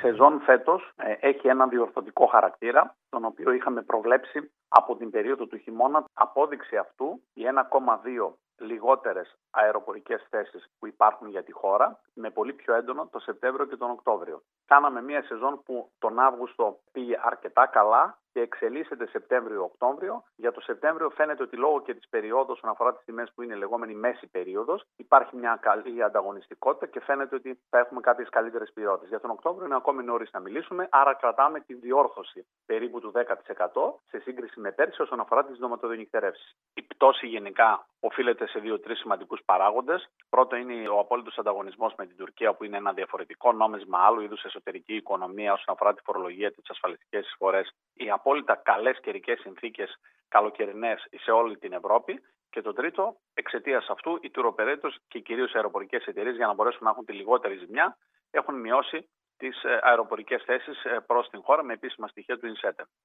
σεζόν φέτος έχει έναν διορθωτικό χαρακτήρα, τον οποίο είχαμε προβλέψει από την περίοδο του χειμώνα. Απόδειξη αυτού, οι 1,2 λιγότερες αεροπορικές θέσεις που υπάρχουν για τη χώρα, με πολύ πιο έντονο το Σεπτέμβριο και τον Οκτώβριο. Κάναμε μια σεζόν που τον Αύγουστο πήγε αρκετά καλά και εξελίσσεται Σεπτέμβριο-Οκτώβριο. Για το Σεπτέμβριο φαίνεται ότι λόγω και της περίοδου, όσον αφορά τις τιμές που είναι η λεγόμενη μέση περίοδος, υπάρχει μια καλή ανταγωνιστικότητα και φαίνεται ότι θα έχουμε κάποιες καλύτερες ποιότητες. Για τον Οκτώβριο είναι ακόμη νωρίς να μιλήσουμε, άρα κρατάμε τη διόρθωση περίπου του 10% σε σύγκριση με πέρσι όσον αφορά τις ντοματοδιονυκτερεύσεις. Η πτώση γενικά οφείλεται σε 2-3 σημαντικούς παράγοντες. Πρώτο είναι ο απόλυτος ανταγωνισμός με την Τουρκία, που είναι ένα διαφορετικό νόμισμα, άλλου είδους εσωτερική οικονομία όσον αφορά τη φορολογία και τις ασφαλιστικές εισφορές. Οι απόλυτα καλές καιρικές συνθήκες καλοκαιρινές σε όλη την Ευρώπη. Και το τρίτο, εξαιτίας αυτού, οι tour operators και κυρίως οι αεροπορικές εταιρείες, για να μπορέσουν να έχουν τη λιγότερη ζημιά, έχουν μειώσει τις αεροπορικές θέσεις προς την χώρα με επίσημα στοιχεία του INSETER.